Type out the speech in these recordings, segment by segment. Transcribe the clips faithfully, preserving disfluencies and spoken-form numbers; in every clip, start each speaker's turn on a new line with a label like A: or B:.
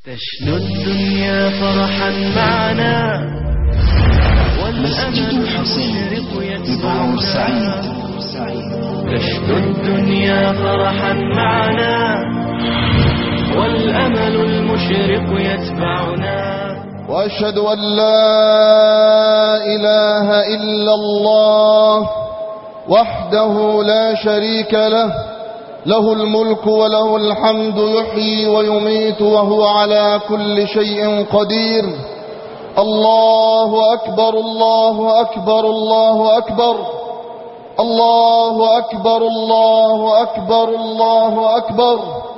A: تشنو الدنيا فرحا معنا
B: مسجد الحسين ببعور سعيد.
A: تشنو الدنيا فرحا معنا والأمل المشرق يتبعنا.
C: وأشهد أن لا إله إلا الله وحده لا شريك له، له الملك وله الحمد، يحيي ويميت وهو على كل شيء قدير. الله أكبر الله أكبر الله أكبر الله أكبر الله أكبر الله أكبر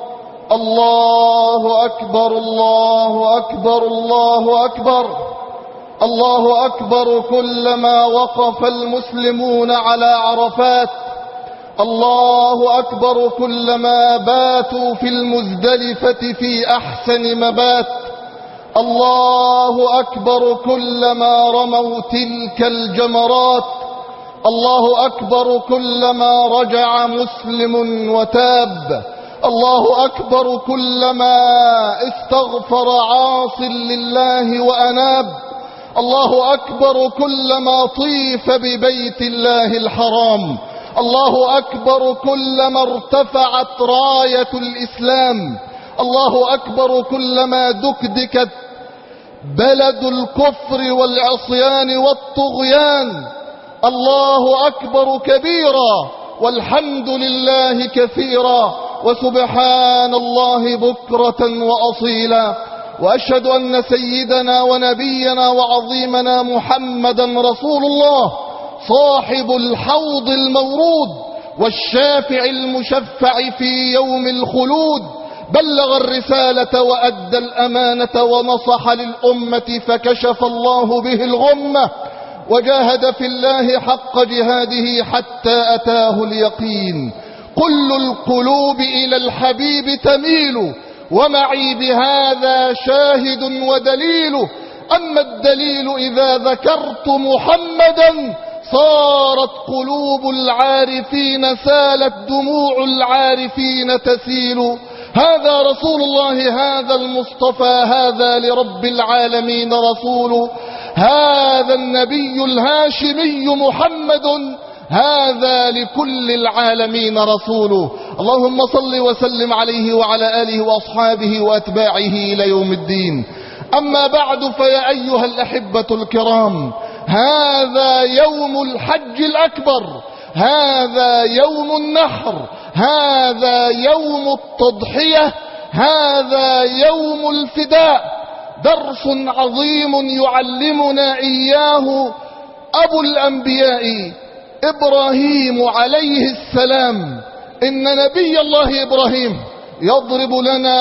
C: الله أكبر الله أكبر الله أكبر الله أكبر. كلما وقف المسلمون على عرفات، الله أكبر كلما باتوا في المزدلفة في أحسن مبات، الله أكبر كلما رموا تلك الجمرات، الله أكبر كلما رجع مسلم وتاب، الله أكبر كلما استغفر عاص لله وأناب، الله أكبر كلما طيف ببيت الله الحرام، الله أكبر كلما ارتفعت راية الإسلام، الله أكبر كلما دكدكت بلد الكفر والعصيان والطغيان، الله أكبر كبيرا والحمد لله كثيرا وسبحان الله بكرة وأصيلا. وأشهد أن سيدنا ونبينا وعظيمنا محمدا رسول الله، صاحب الحوض المورود والشافع المشفع في يوم الخلود، بلغ الرسالة وأدى الأمانة ونصح للأمة فكشف الله به الغمة، وجاهد في الله حق جهاده حتى أتاه اليقين. كل القلوب إلى الحبيب تميل، ومعي بهذا شاهد ودليل. أما الدليل إذا ذكرت محمدا صارت قلوب العارفين، سالت دموع العارفين تسيل. هذا رسول الله، هذا المصطفى، هذا لرب العالمين رسول، هذا النبي الهاشمي محمد، هذا لكل العالمين رسول. اللهم صل وسلم عليه وعلى آله وأصحابه وأتباعه إلى يوم الدين. أما بعد، فيا أيها الأحبة الكرام، هذا يوم الحج الأكبر، هذا يوم النحر، هذا يوم التضحية، هذا يوم الفداء. درس عظيم يعلمنا إياه أبو الأنبياء إبراهيم عليه السلام. إن نبي الله إبراهيم يضرب لنا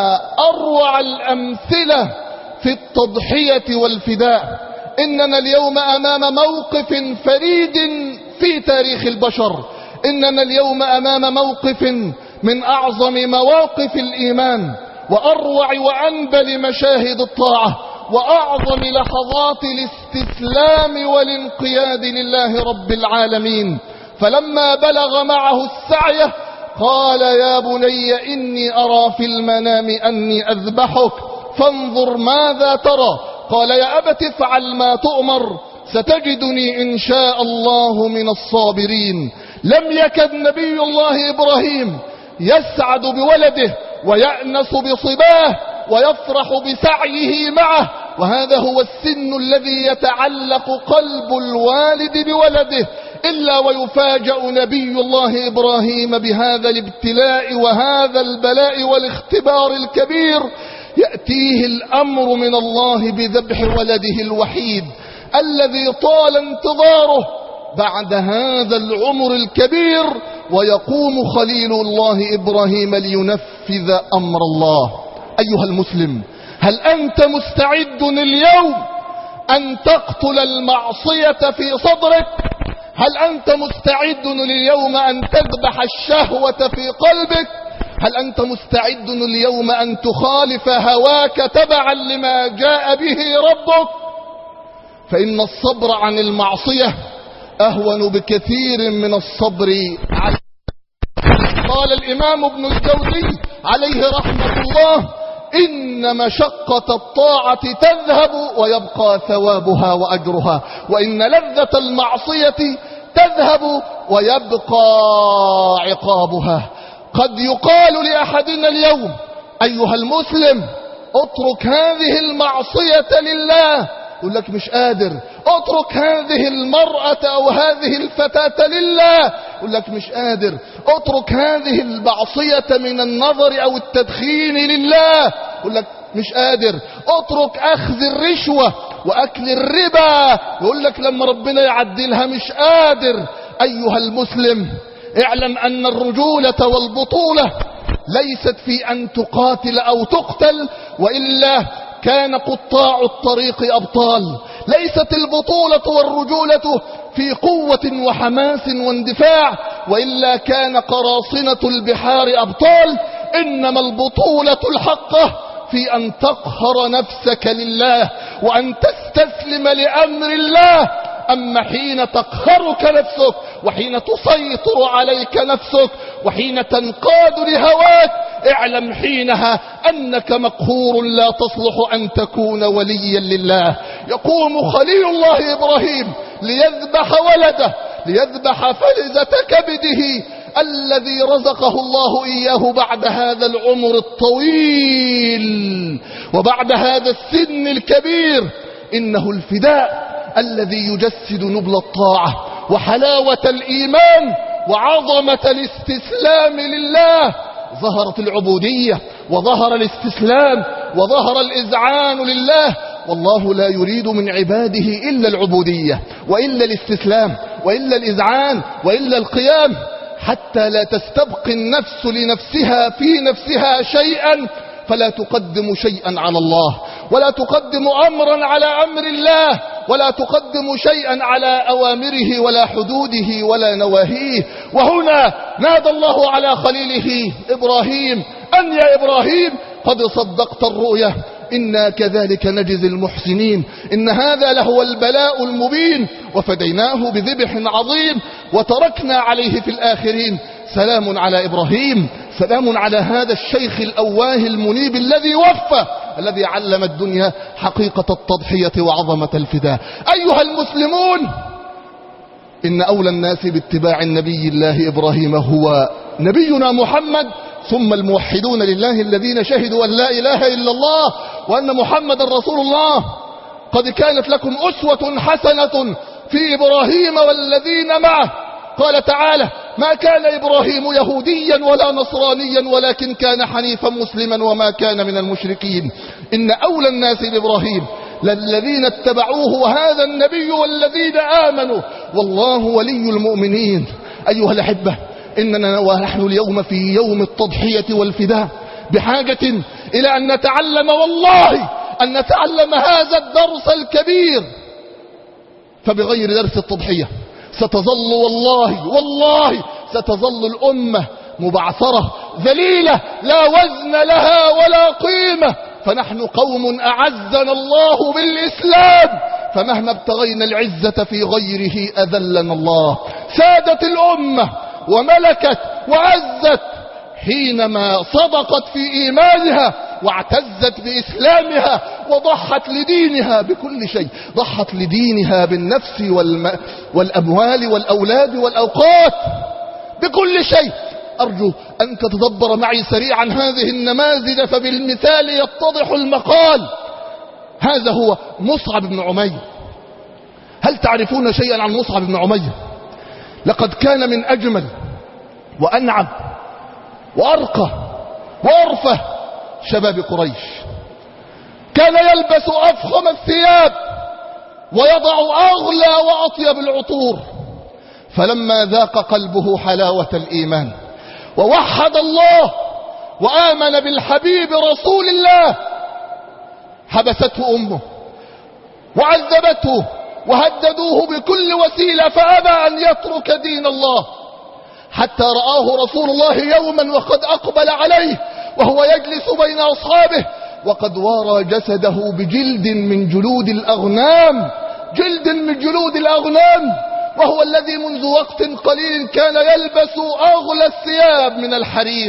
C: أروع الأمثلة في التضحية والفداء. إننا اليوم أمام موقف فريد في تاريخ البشر، إننا اليوم أمام موقف من أعظم مواقف الإيمان، وأروع وأنبل مشاهد الطاعة، وأعظم لحظات الاستسلام والانقياد لله رب العالمين. فلما بلغ معه السعي قال: يا بني إني أرى في المنام أني أذبحك فانظر ماذا ترى. قال: يا أبت افعل ما تؤمر ستجدني إن شاء الله من الصابرين. لم يكد نبي الله إبراهيم يسعد بولده ويأنس بصباه ويفرح بسعيه معه، وهذا هو السن الذي يتعلق قلب الوالد بولده، إلا ويفاجأ نبي الله إبراهيم بهذا الابتلاء وهذا البلاء والاختبار الكبير. يأتيه الأمر من الله بذبح ولده الوحيد الذي طال انتظاره بعد هذا العمر الكبير، ويقوم خليل الله إبراهيم لينفذ أمر الله. أيها المسلم، هل أنت مستعد اليوم أن تقتل المعصية في صدرك؟ هل أنت مستعد اليوم أن تذبح الشهوة في قلبك؟ هل أنت مستعد اليوم أن تخالف هواك تبعا لما جاء به ربك؟ فإن الصبر عن المعصية أهون بكثير من الصبر على. قال الإمام ابن الجوزي عليه رحمة الله: إن مشقة الطاعة تذهب ويبقى ثوابها وأجرها، وإن لذة المعصية تذهب ويبقى عقابها. قد يقال لأحدنا اليوم: أيها المسلم، اترك هذه المعصية لله. يقول لك مش قادر. اترك هذه المرأة أو هذه الفتاة لله. يقول لك مش قادر. اترك هذه المعصية من النظر أو التدخين لله. يقول لك مش قادر. اترك أخذ الرشوة وأكل الربا. يقول لك لما ربنا يعدلها مش قادر. أيها المسلم، اعلم أن الرجولة والبطولة ليست في أن تقاتل أو تقتل، وإلا كان قطاع الطريق أبطال. ليست البطولة والرجولة في قوة وحماس واندفاع، وإلا كان قراصنة البحار أبطال. إنما البطولة الحقة في أن تقهر نفسك لله وأن تستسلم لأمر الله. أما حين تقهرك نفسك، وحين تسيطر عليك نفسك، وحين تنقاد لهواك، اعلم حينها أنك مقهور لا تصلح أن تكون وليا لله. يقوم خليل الله إبراهيم ليذبح ولده، ليذبح فلذة كبده الذي رزقه الله إياه بعد هذا العمر الطويل وبعد هذا السن الكبير. إنه الفداء الذي يجسد نبل الطاعة وحلاوة الإيمان وعظمة الاستسلام لله. ظهرت العبودية وظهر الاستسلام وظهر الإذعان لله، والله لا يريد من عباده إلا العبودية وإلا الاستسلام وإلا الإذعان وإلا القيام، حتى لا تستبقي النفس لنفسها في نفسها شيئا، فلا تقدم شيئا على الله، ولا تقدم أمرا على أمر الله، ولا تقدم شيئا على أوامره ولا حدوده ولا نواهيه. وهنا نادى الله على خليله إبراهيم: أن يا إبراهيم قد صدقت الرؤيا، إنا كذلك نجزي المحسنين، إن هذا لهو البلاء المبين، وفديناه بذبح عظيم وتركنا عليه في الآخرين. سلام على إبراهيم، سلام على هذا الشيخ الأواه المنيب الذي وفى، الذي علم الدنيا حقيقة التضحية وعظمة الفداء. أيها المسلمون، إن أولى الناس باتباع النبي الله إبراهيم هو نبينا محمد، ثم الموحدون لله الذين شهدوا أن لا إله إلا الله وأن محمد رسول الله. قد كانت لكم أسوة حسنة في إبراهيم والذين معه. قال تعالى: ما كان إبراهيم يهوديا ولا نصرانيا ولكن كان حنيفا مسلما وما كان من المشركين. إن أولى الناس بإبراهيم للذين اتبعوه وهذا النبي والذين آمنوا والله ولي المؤمنين. أيها الأحبة، إننا ونحن اليوم في يوم التضحية والفداء بحاجة إلى أن نتعلم، والله أن نتعلم هذا الدرس الكبير. فبغير درس التضحية ستظل والله والله ستظل الأمة مبعثرة ذليلة لا وزن لها ولا قيمة. فنحن قوم أعزنا الله بالإسلام، فمهما ابتغينا العزة في غيره أذلنا الله. سادت الأمة وملكت وعزت حينما صدقت في إيمانها واعتزت بإسلامها وضحت لدينها بكل شيء. ضحت لدينها بالنفس والم... والأموال والأولاد والأوقات، بكل شيء. أرجو أن تتدبر معي سريعا هذه النماذج، فبالمثال يتضح المقال. هذا هو مصعب بن عمير. هل تعرفون شيئا عن مصعب بن عمير؟ لقد كان من أجمل وأنعم وأرقى وأرفه شباب قريش. كان يلبس أفخم الثياب ويضع أغلى وأطيب العطور. فلما ذاق قلبه حلاوة الإيمان ووحد الله وآمن بالحبيب رسول الله، حبسته أمه وعذبته وهددوه بكل وسيلة، فأبى أن يترك دين الله، حتى رآه رسول الله يوما وقد أقبل عليه وهو يجلس بين أصحابه وقد وارى جسده بجلد من جلود الأغنام، جلد من جلود الأغنام، وهو الذي منذ وقت قليل كان يلبس أغلى الثياب من الحرير،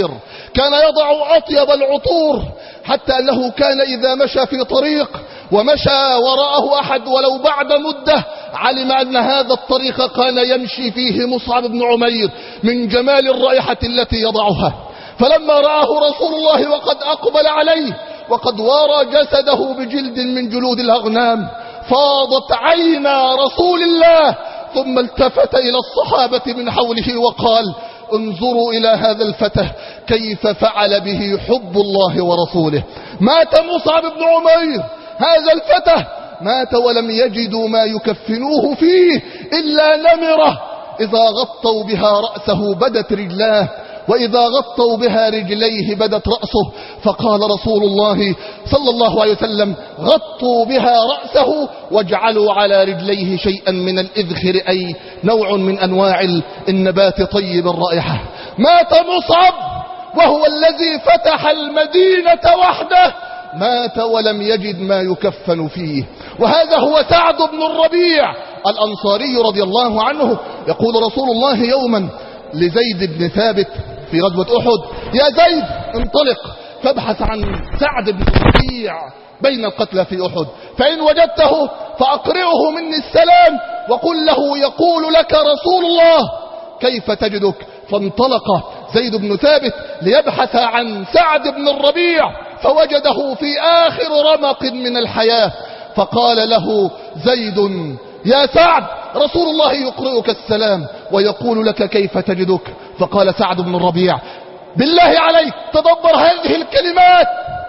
C: كان يضع أطيب العطور، حتى أنه كان إذا مشى في طريق ومشى وراءه أحد ولو بعد مدة علم أن هذا الطريق كان يمشي فيه مصعب بن عمير من جمال الرائحة التي يضعها. فلما رآه رسول الله وقد أقبل عليه وقد وارى جسده بجلد من جلود الأغنام فاضت عينا رسول الله، ثم التفت إلى الصحابة من حوله وقال: انظروا إلى هذا الفتى كيف فعل به حب الله ورسوله. مات مصعب بن عمير، هذا الفتى مات ولم يجدوا ما يكفنوه فيه إلا نمرة إذا غطوا بها رأسه بدت رجلاه، وإذا غطوا بها رجليه بدت رأسه. فقال رسول الله صلى الله عليه وسلم: غطوا بها رأسه واجعلوا على رجليه شيئا من الإذخر، أي نوع من أنواع النبات طيب الرائحة. مات مصعب وهو الذي فتح المدينة وحده، مات ولم يجد ما يكفن فيه. وهذا هو سعد بن الربيع الأنصاري رضي الله عنه. يقول رسول الله يوما لزيد بن ثابت في غزوة أحد: يا زيد انطلق فابحث عن سعد بن الربيع بين القتلى في أحد، فإن وجدته فأقرئه مني السلام وقل له يقول لك رسول الله كيف تجدك. فانطلق زيد بن ثابت ليبحث عن سعد بن الربيع فوجده في آخر رمق من الحياة، فقال له زيد: يا سعد رسول الله يقرئك السلام ويقول لك كيف تجدك. فقال سعد بن الربيع: بالله عليك تدبر هذه الكلمات،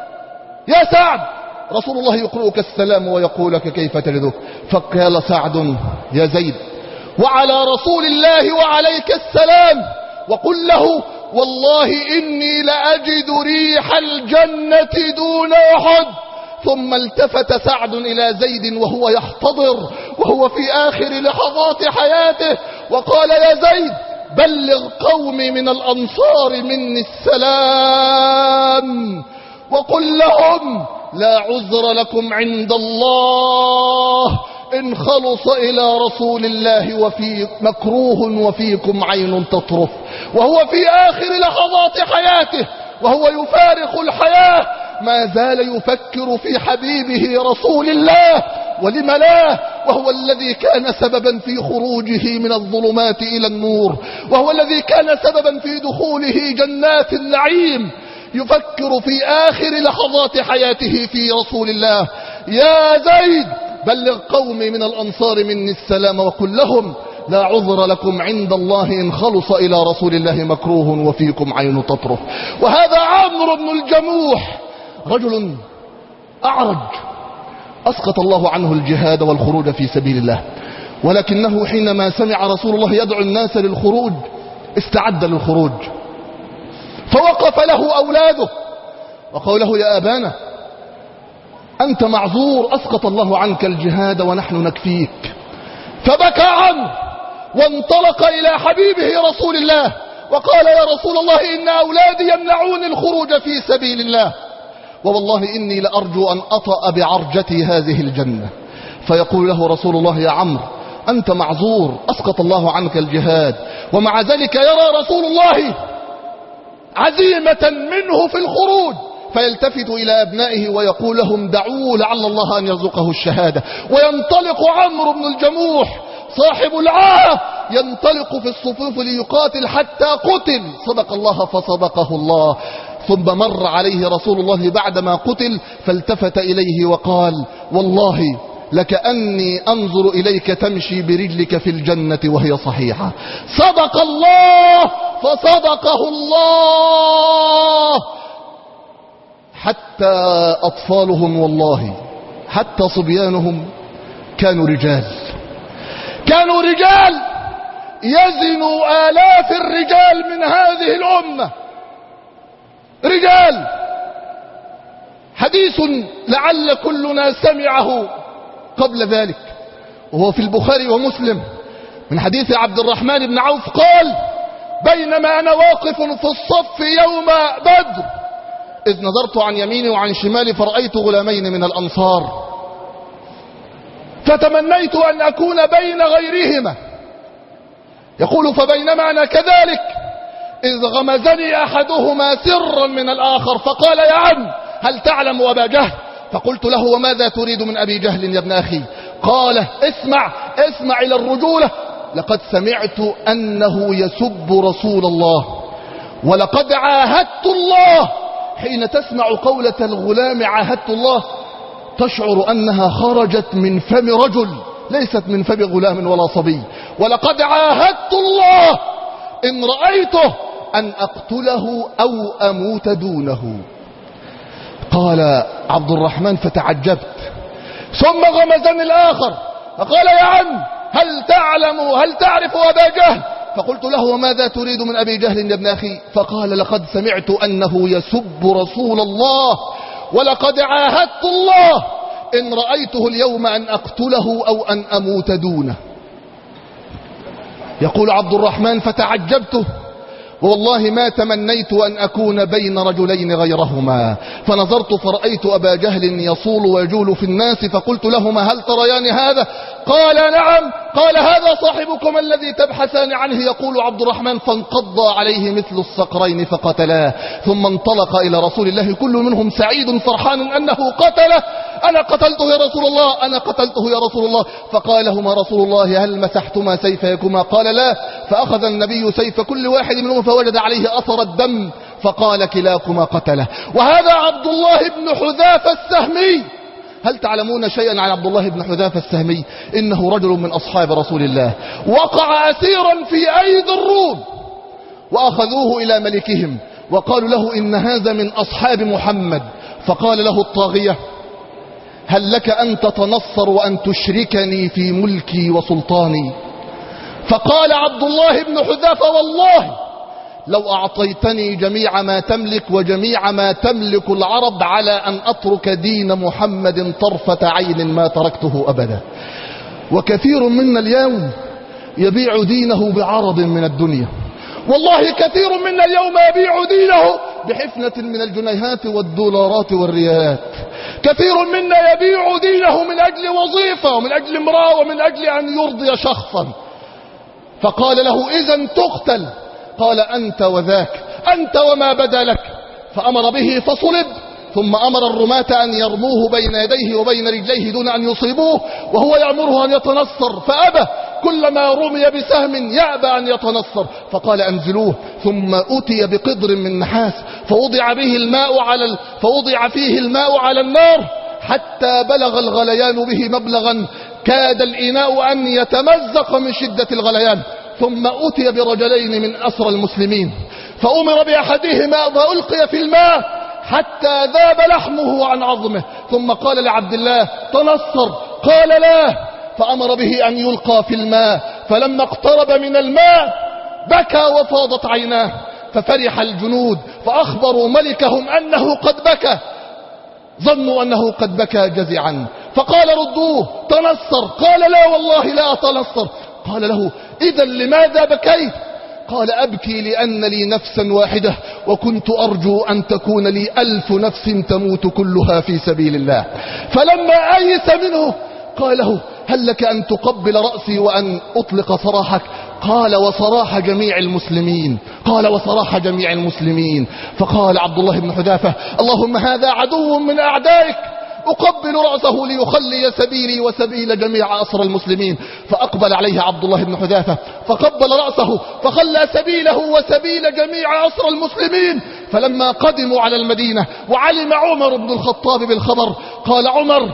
C: يا سعد رسول الله يقرئك السلام ويقول لك كيف تجدك. فقال سعد: يا زيد وعلى رسول الله وعليك السلام، وقل له والله إني لأجد ريح الجنة دون أحد. ثم التفت سعد إلى زيد وهو يحتضر وهو في آخر لحظات حياته وقال: يا زيد بلغ قومي من الأنصار مني السلام وقل لهم لا عذر لكم عند الله إن خلص إلى رسول الله وفي مكروه وفيكم عين تطرف. وهو في آخر لحظات حياته وهو يفارق الحياة ما زال يفكر في حبيبه رسول الله، ولم لا، وهو الذي كان سببا في خروجه من الظلمات إلى النور، وهو الذي كان سببا في دخوله جنات النعيم. يفكر في آخر لحظات حياته في رسول الله: يا زيد بلغ قومي من الأنصار مني السلام وقل لهم لا عذر لكم عند الله إن خلص إلى رسول الله مكروه وفيكم عين تطرف. وهذا عمرو بن الجموح رجل أعرج أسقط الله عنه الجهاد والخروج في سبيل الله، ولكنه حينما سمع رسول الله يدعو الناس للخروج استعد للخروج، فوقف له أولاده وقالوا له: يا أبانا أنت معذور، أسقط الله عنك الجهاد ونحن نكفيك. فبكى عنه وانطلق إلى حبيبه رسول الله وقال: يا رسول الله إن أولادي يمنعون الخروج في سبيل الله، ووالله إني لأرجو أن أطأ بعرجتي هذه الجنة. فيقول له رسول الله: يا عمرو أنت معذور، أسقط الله عنك الجهاد. ومع ذلك يرى رسول الله عزيمة منه في الخروج، فيلتفت إلى أبنائه ويقول لهم: دعوه لعل الله أن يرزقه الشهادة. وينطلق عمرو بن الجموح صاحب العاهة ينطلق في الصفوف ليقاتل حتى قتل، صدق الله فصدقه الله. ثم مر عليه رسول الله بعدما قتل فالتفت إليه وقال: والله لكأني أنظر إليك تمشي برجلك في الجنة وهي صحيحة. صدق الله فصدقه الله. حتى أطفالهم والله حتى صبيانهم كانوا رجال، كانوا رجال يزنوا آلاف الرجال من هذه الأمة، رجال. حديث لعل كلنا سمعه قبل ذلك وهو في البخاري ومسلم من حديث عبد الرحمن بن عوف قال: بينما أنا واقف في الصف يوم بدر إذ نظرت عن يميني وعن شمالي فرأيت غلامين من الأنصار فتمنيت أن أكون بين غيرهما. يقول: فبينما أنا كذلك إذ غمزني أحدهما سرا من الآخر فقال يا عم هل تعلم أبا جهل؟ فقلت له وماذا تريد من أبي جهل يا ابن أخي؟ قال اسمع اسمع إلى الرجولة، لقد سمعت أنه يسب رسول الله ولقد عاهدت الله. حين تسمع قولة الغلام عاهدت الله تشعر أنها خرجت من فم رجل ليست من فم غلام ولا صبي. ولقد عاهدت الله إن رأيته أن أقتله أو أموت دونه. قال عبد الرحمن فتعجبت، ثم غمزني الآخر فقال يا عم هل تعلم هل تعرف أبا جهل؟ فقلت له وماذا تريد من أبي جهل يا ابن أخي؟ فقال لقد سمعت أنه يسب رسول الله ولقد عاهدت الله إن رأيته اليوم أن أقتله أو أن أموت دونه. يقول عبد الرحمن فتعجبت والله ما تمنيت أن أكون بين رجلين غيرهما، فنظرت فرأيت أبا جهل يصول ويجول في الناس فقلت لهما هل تريان هذا؟ قال نعم. قال هذا صاحبكم الذي تبحثان عنه. يقول عبد الرحمن فانقض عليه مثل الصقرين فقتلاه، ثم انطلق إلى رسول الله كل منهم سعيد فرحان أنه قتله. أنا قتلته يا رسول الله أنا قتلته يا رسول الله. فقال لهما رسول الله هل مسحتما سيفيكما؟ قال لا. فأخذ النبي سيف كل واحد منهم فوجد عليه أثر الدم فقال كلاكما قتله. وهذا عبد الله بن حذافة السهمي. هل تعلمون شيئا عن عبد الله بن حذافة السهمي؟ إنه رجل من أصحاب رسول الله وقع أسيرا في أيدي الروم وأخذوه إلى ملكهم وقالوا له إن هذا من أصحاب محمد. فقال له الطاغية هل لك أن تتنصر وأن تشركني في ملكي وسلطاني؟ فقال عبد الله بن حذافة والله لو أعطيتني جميع ما تملك وجميع ما تملك العرب على أن أترك دين محمد طرفة عين ما تركته أبدا. وكثير منا اليوم يبيع دينه بعرض من الدنيا، والله كثير منا اليوم يبيع دينه بحفنة من الجنيهات والدولارات والريالات. كثير منا يبيع دينه من أجل وظيفة ومن أجل امرأة ومن أجل أن يرضي شخصا. فقال له إذن تقتل. قال أنت وذاك أنت وما بدا لك. فأمر به فصلب، ثم أمر الرماة أن يرموه بين يديه وبين رجليه دون أن يصيبوه وهو يأمره أن يتنصر فأبى، كلما رمي بسهم يأبى أن يتنصر. فقال أنزلوه. ثم أتي بقدر من نحاس فوضع به الماء على ال... فوضع فيه الماء على النار حتى بلغ الغليان به مبلغا كاد الإناء أن يتمزق من شدة الغليان. ثم أتي برجلين من أسرى المسلمين فأمر بأحدهما فألقي في الماء حتى ذاب لحمه عن عظمه. ثم قال لعبد الله تنصر. قال لا. فأمر به أن يلقى في الماء، فلما اقترب من الماء بكى وفاضت عيناه. ففرح الجنود فأخبروا ملكهم أنه قد بكى، ظنوا أنه قد بكى جزعا. فقال ردوه تنصر. قال لا والله لا أتنصر. قال له إذا لماذا بكيت؟ قال أبكي لأن لي نفسا واحدة وكنت أرجو أن تكون لي ألف نفس تموت كلها في سبيل الله. فلما أيس منه قال له هل لك أن تقبل رأسي وأن أطلق سراحك؟ قال وسراح جميع المسلمين. قال وسراح جميع المسلمين. فقال عبد الله بن حذافة اللهم هذا عدو من أعدائك أقبل رأسه ليخلي سبيلي وسبيل جميع أسرى المسلمين. فأقبل عليه عبد الله بن حذافة فقبل رأسه فخلى سبيله وسبيل جميع أسرى المسلمين. فلما قدموا على المدينة وعلم عمر بن الخطاب بالخبر قال عمر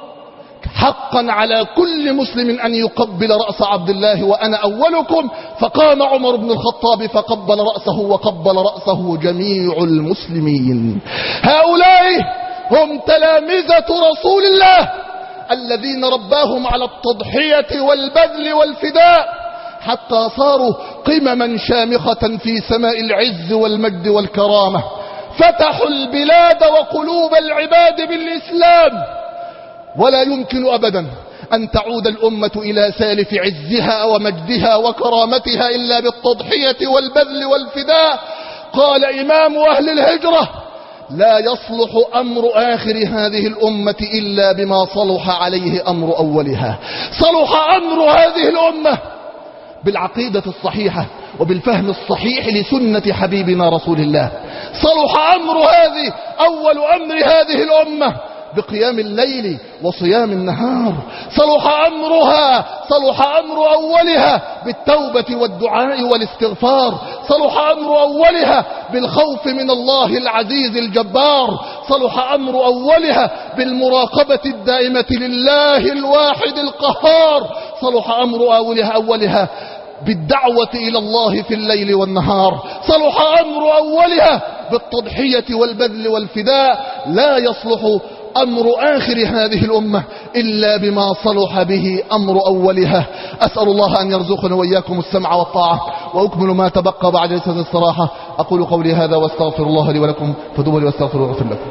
C: حقا على كل مسلم أن يقبل رأس عبد الله وأنا أولكم. فقام عمر بن الخطاب فقبل رأسه وقبل رأسه جميع المسلمين. هؤلاء هم تلامذة رسول الله الذين رباهم على التضحية والبذل والفداء حتى صاروا قمما شامخة في سماء العز والمجد والكرامة. فتحوا البلاد وقلوب العباد بالإسلام. ولا يمكن أبدا أن تعود الأمة إلى سالف عزها ومجدها وكرامتها إلا بالتضحية والبذل والفداء. قال إمام أهل الهجرة لا يصلح أمر آخر هذه الأمة إلا بما صلح عليه أمر أولها. صلح أمر هذه الأمة بالعقيدة الصحيحة وبالفهم الصحيح لسنة حبيبنا رسول الله. صلح أمر هذه أول أمر هذه الأمة بقيام الليل وصيام النهار. صلح أمرها صلح أمر أولها بالتوبة والدعاء والاستغفار. صلح أمر أولها بالخوف من الله العزيز الجبار. صلح أمر أولها بالمراقبة الدائمة لله الواحد القهار. صلح أمر أولها أولها بالدعوة إلى الله في الليل والنهار. صلح أمر أولها بالتضحية والبذل والفداء. لا يصلح أمر آخر هذه الأمة إلا بما صلح به أمر أولها. أسأل الله أن يرزقنا وإياكم السمع والطاعة، وأكمل ما تبقى بعد جلسة الصراحة. أقول قولي هذا واستغفر الله لي ولكم، فدوبوا لي واستغفروا وغفر لكم.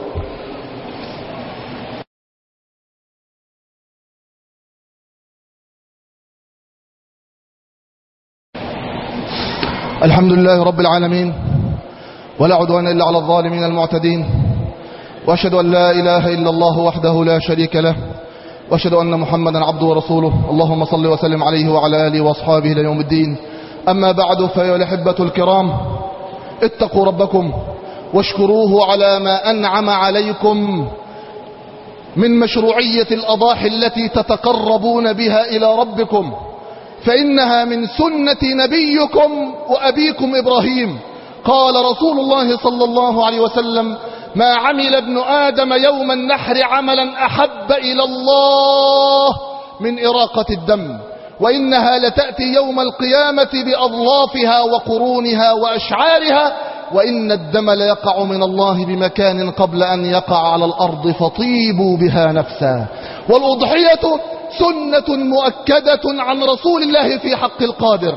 C: الحمد لله رب العالمين، ولا عدوان إلا على الظالمين المعتدين، وأشهد أن لا إله إلا الله وحده لا شريك له، وأشهد أن محمدا عبده ورسوله. اللهم صل وسلم عليه وعلى آله وأصحابه إلى يوم الدين. أما بعد، فيا الأحبة الكرام، اتقوا ربكم واشكروه على ما أنعم عليكم من مشروعية الأضاحي التي تتقربون بها إلى ربكم، فإنها من سنة نبيكم وأبيكم إبراهيم. قال رسول الله صلى الله عليه وسلم: ما عمل ابن آدم يوم النحر عملا أحب إلى الله من إراقة الدم، وإنها لتأتي يوم القيامة بأظلافها وقرونها وأشعارها، وإن الدم ليقع من الله بمكان قبل أن يقع على الأرض، فطيبوا بها نفسا. والأضحية سنة مؤكدة عن رسول الله في حق القادر.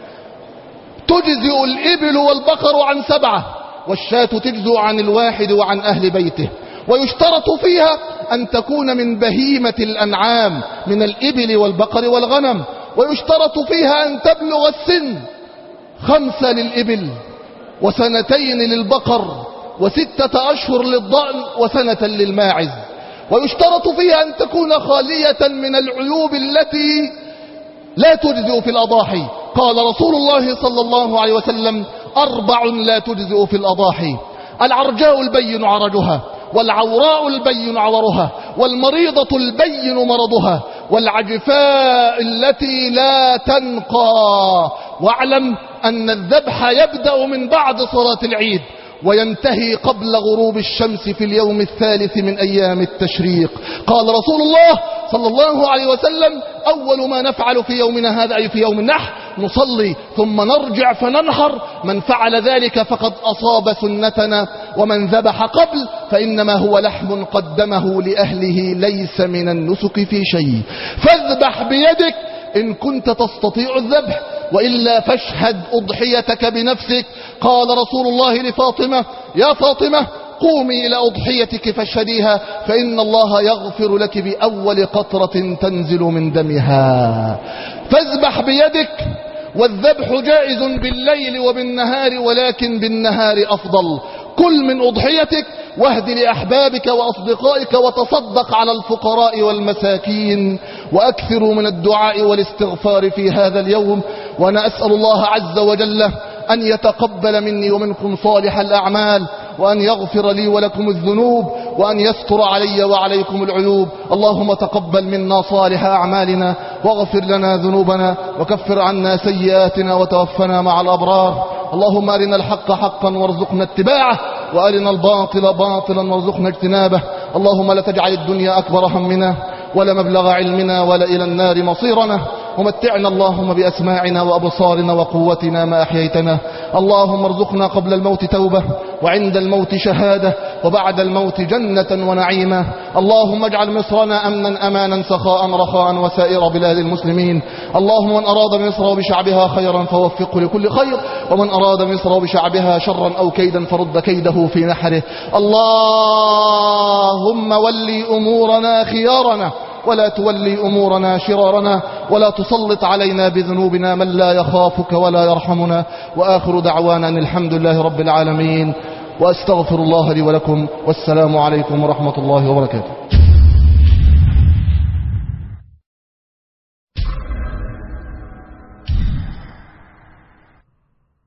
C: تجزئ الإبل والبقر عن سبعة، والشاة تجزئ عن الواحد وعن أهل بيته. ويشترط فيها أن تكون من بهيمة الأنعام من الإبل والبقر والغنم. ويشترط فيها أن تبلغ السن خمسة للإبل وسنتين للبقر وستة أشهر للضأن وسنة للماعز. ويشترط فيها أن تكون خالية من العيوب التي لا تجزئ في الأضاحي. قال رسول الله صلى الله عليه وسلم: أربع لا تجزئ في الأضاحي: العرجاء البين عرجها، والعوراء البين عورها، والمريضة البين مرضها، والعجفاء التي لا تنقى. واعلم أن الذبح يبدأ من بعد صلاة العيد وينتهي قبل غروب الشمس في اليوم الثالث من أيام التشريق. قال رسول الله صلى الله عليه وسلم: أول ما نفعل في يومنا هذا، أي في يوم النحر، نصلي ثم نرجع فننحر. من فعل ذلك فقد أصاب سنتنا، ومن ذبح قبل فإنما هو لحم قدمه لأهله ليس من النسك في شيء. فاذبح بيدك إن كنت تستطيع الذبح، وإلا فاشهد أضحيتك بنفسك. قال رسول الله لفاطمة: يا فاطمة، قومي إلى أضحيتك فاشهديها، فإن الله يغفر لك بأول قطرة تنزل من دمها. فاذبح بيدك. والذبح جائز بالليل وبالنهار، ولكن بالنهار أفضل. كل من أضحيتك واهد لأحبابك وأصدقائك، وتصدق على الفقراء والمساكين، وأكثروا من الدعاء والاستغفار في هذا اليوم. وأنا أسأل الله عز وجل أن يتقبل مني ومنكم صالح الأعمال، وأن يغفر لي ولكم الذنوب، وأن يستر علي وعليكم العيوب. اللهم تقبل منا صالح أعمالنا، واغفر لنا ذنوبنا، وكفر عنا سيئاتنا، وتوفنا مع الأبرار. اللهم أرنا الحق حقا وارزقنا اتباعه، وأرنا الباطل باطلا وارزقنا اجتنابه. اللهم لا تجعل الدنيا أكبر همنا ولا مبلغ علمنا ولا إلى النار مصيرنا. ومتعنا اللهم بأسماعنا وأبصارنا وقوتنا ما أحييتنا. اللهم ارزقنا قبل الموت توبة، وعند الموت شهادة، وبعد الموت جنة ونعيما. اللهم اجعل مصرنا أمنا أمانا سخاء رخاء وسائر بلاد المسلمين. اللهم من أراد مصر وبشعبها خيرا فوفقه لكل خير، ومن أراد مصر وبشعبها شرا أو كيدا فرد كيده في نحره. اللهم ولي أمورنا خيارنا، ولا تولي أمورنا شرارنا، ولا تسلط علينا بذنوبنا من لا يخافك ولا يرحمنا. وآخر دعوانا أن الحمد لله رب العالمين، وأستغفر الله لي ولكم، والسلام عليكم ورحمة الله وبركاته.